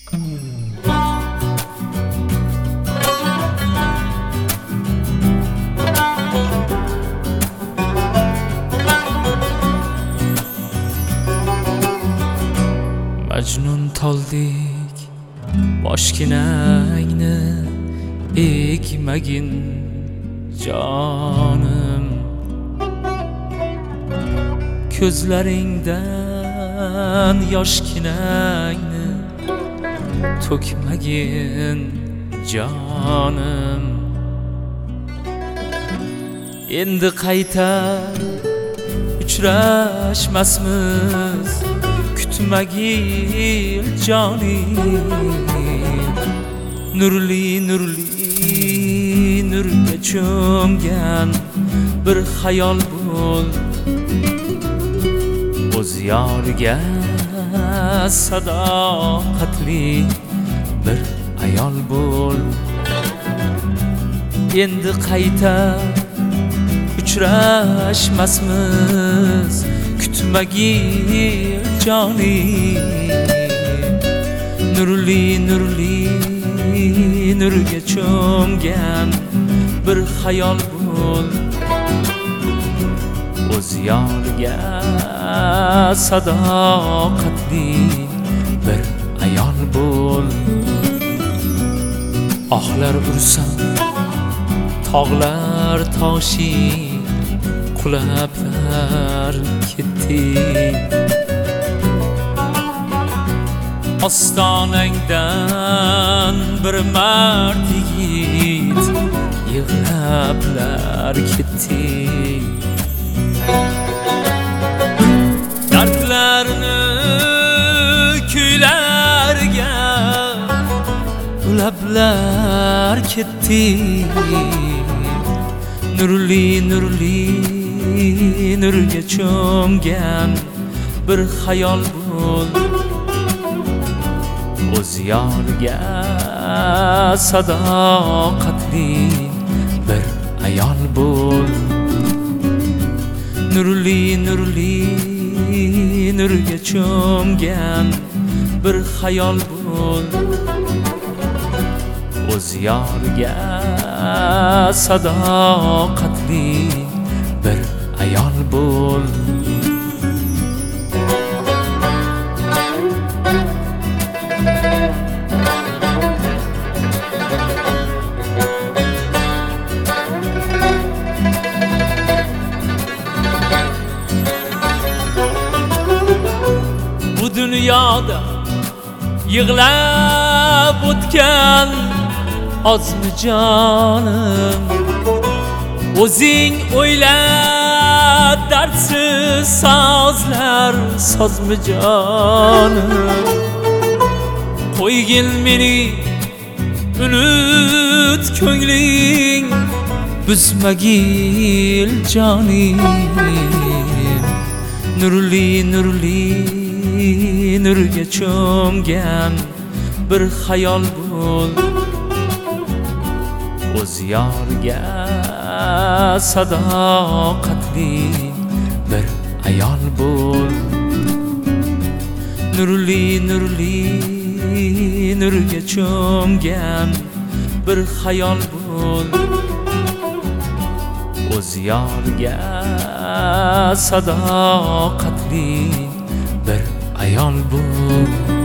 Majnun toldik boshginangni egmagin jonim, ko'zlaringdan yoshginangni to'kmagin jonim. Endi qayta uchrashmasmiz, kutmagil jonim. Nurli nurga cho'mgan bir xayol bo'l, o'z yoriga sadoqatli bir ayol bo'l. Endi qayta uchrashmasmiz, kutmagil jonim. Nurli nurga cho'mgan bir xayol bo'l, o'z yoriga sadoqatli bir ayol bo'l. Ohlar ursam tog'lar toshi, qulablar ketdi. Ostonangdan bir mard yigit yig'lablar ketdi. Dardlarni kuylarga ulablar ketdi. Nurli nurga cho'mgan bir xayol bo'l, o'z yoriga sadoqatli bir ayol bo'l. Nurli nurga cho'mgan bir xayol bo'l, o'z yoriga sadoqatli bir ayol bo'l. Bu dunyoda yig'lab o'tgan ozmi jonim, o'zing o'yla dardsiz sozlar sozmi jonim. Qo'ygin meni unut ko'ngling, buzmagil jonim. Nurli nurga cho'mgan bir xayol bo'l, o'z yoriga sadoqatli bir ayol bo'l. Nurli nurga cho'mgan bir xayol bo'l, o'z yoriga sadoqatli bir ayol bo'l.